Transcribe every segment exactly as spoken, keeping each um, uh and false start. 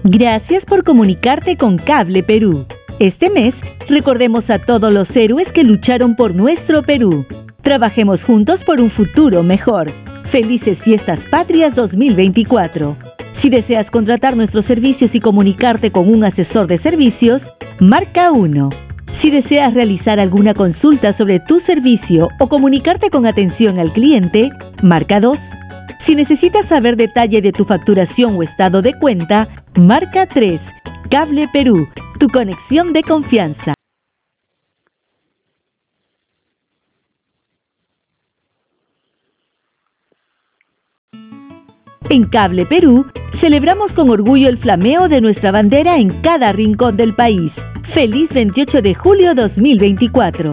Gracias por comunicarte con Cable Perú. Este mes, recordemos a todos los héroes que lucharon por nuestro Perú. Trabajemos juntos por un futuro mejor. Felices Fiestas Patrias dos mil veinticuatro. Si deseas contratar nuestros servicios y comunicarte con un asesor de servicios, marca uno. Si deseas realizar alguna consulta sobre tu servicio o comunicarte con atención al cliente, marca dos. Si necesitas saber detalle de tu facturación o estado de cuenta, marca tres. Cable Perú, tu conexión de confianza. En Cable Perú, celebramos con orgullo el flameo de nuestra bandera en cada rincón del país. ¡Feliz veintiocho de julio dos mil veinticuatro!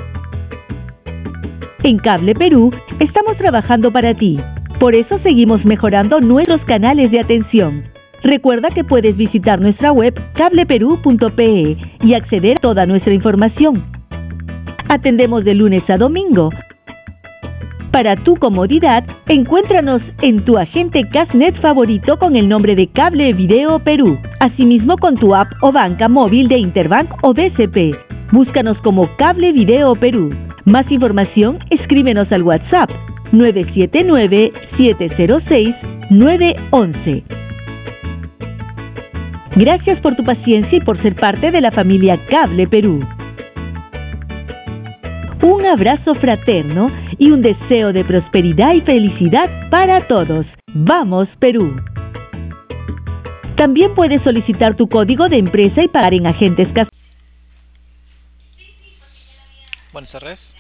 En Cable Perú, estamos trabajando para ti. Por eso seguimos mejorando nuestros canales de atención. Recuerda que puedes visitar nuestra web cable perú punto pe y acceder a toda nuestra información. Atendemos de lunes a domingo. Para tu comodidad, encuéntranos en tu agente Casnet favorito con el nombre de Cable Video Perú. Asimismo con tu app o banca móvil de Interbank o B C P. Búscanos como Cable Video Perú. Más información, escríbenos al WhatsApp nueve siete nueve, siete cero seis, nueve uno uno. Gracias por tu paciencia y por ser parte de la familia Cable Perú. Un abrazo fraterno y un deseo de prosperidad y felicidad para todos. ¡Vamos, Perú! También puedes solicitar tu código de empresa y pagar en agentes Cas. Buenas tardes.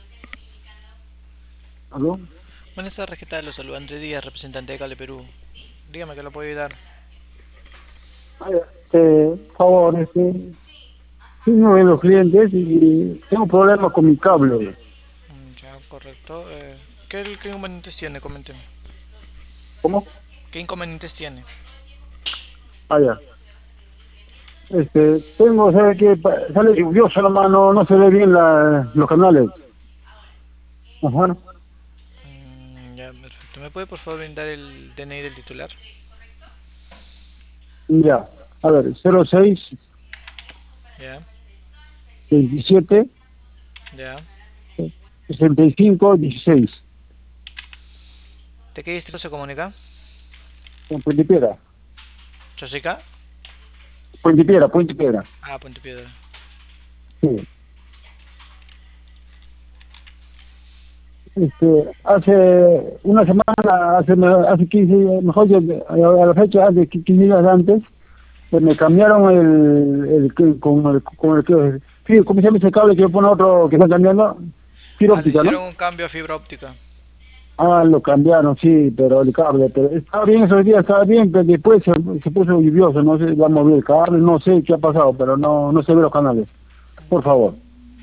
¿Aló? Buenas tardes, ¿qué tal? Los saluda Andrés Díaz, representante de Cable Perú. Dígame que lo puedo ayudar. Ay, este, por favor, este, soy uno de los clientes y tengo problemas con mi cable. Mm, Ya, correcto. Eh, ¿qué, ¿Qué inconvenientes tiene? Coménteme. ¿Cómo? ¿Qué inconvenientes tiene? Ah, ya. Este, tengo, ¿sabe qué? Pa- Sale lluvioso nomás, no, no se ve bien la, los canales. Ajá. Mm, ya, perfecto. ¿Me puede por favor brindar el D N I del titular? Ya. A ver, cero seis, Ya, veintisiete, ya. sesenta y cinco, dieciséis. ¿De qué distrito se comunica? En Puente Piedra. ¿Chosica? Puente Piedra, Puente Piedra. Ah, Puente Piedra. Sí. Este, hace una semana, hace, hace quince, mejor yo, a la fecha, hace quince días antes, pues me cambiaron el, el, que- con el, con el que, sí, ¿cómo se llama ese cable que yo pone otro que está cambiando? Fibra Ah, le óptica, ¿no? hicieron un cambio a fibra óptica. Ah, lo cambiaron, sí, pero el cable, pero estaba bien esos días, estaba bien, pero después se, se puso lluvioso, no sé, va a mover el cable, no sé qué ha pasado, pero no, no se ve los canales, por favor.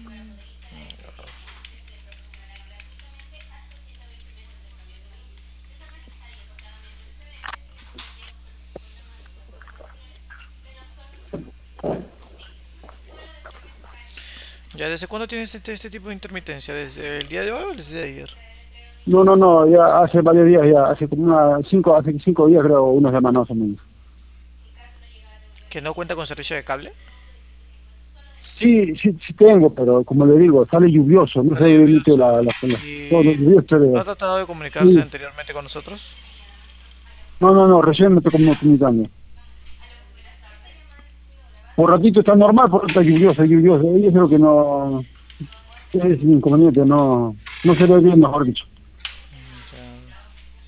Ya, ¿desde cuándo tienes este, este tipo de intermitencia? ¿Desde el día de hoy o desde ayer? No, no, no, ya hace varios días, ya hace como una, cinco, hace cinco días creo, una semana más o menos. ¿Que no cuenta con servicio de cable? Sí, sí, sí tengo, pero como le digo, sale lluvioso, no se Sale emite lluvioso. la, la, la- todo ¿Y lluvioso no de- ha tratado de comunicarse sí. anteriormente con nosotros? No, no, no, recién me estoy comunicando. Por ratito está normal, por ratito está lluvioso, lluvioso, y eso es lo que no, es inconveniente, no, no se ve bien, mejor dicho. Ya.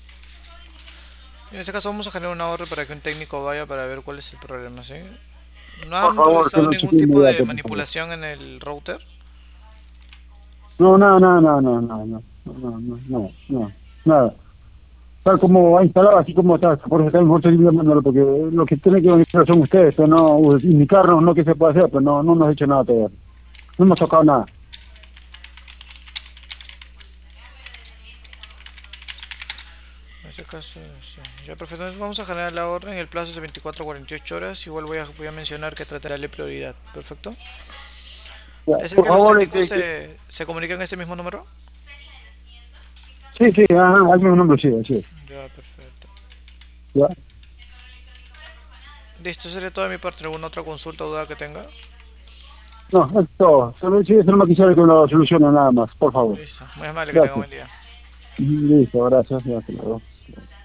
En este caso vamos a generar una orden para que un técnico vaya para ver cuál es el problema, ¿sí? ¿No Por han favor, que realizado lo ningún cheque tipo de inmediato, por favor. manipulación en el router? No, no, no, no, no, no, no, no, no, no, no, nada. Tal como ha instalado, así como está, por eso está mejor seguir llamándolo, porque lo que tienen que organizar son ustedes, pero no, uh, indicarnos no qué se puede hacer, pero no, no nos ha hecho nada todavía. No hemos tocado nada. En este caso, sí. Ya, perfecto. Entonces vamos a generar la orden. El plazo es de veinticuatro a cuarenta y ocho horas. Igual voy a, voy a mencionar que tratará de prioridad. Perfecto. Ya, ¿Es el por que los favor, técnicos este, que- se, se comunican en este mismo número? sí, sí, ajá, hay un nombre, sí, así es. Ya, perfecto. Ya. Listo, eso sería todo de mi parte. ¿Alguna otra consulta o duda que tenga? No, es todo. Solo si no me quisiera que lo solucione nada más, por favor. Listo, muy amable, que tenga Gracias. buen día. Listo, gracias. Hasta luego.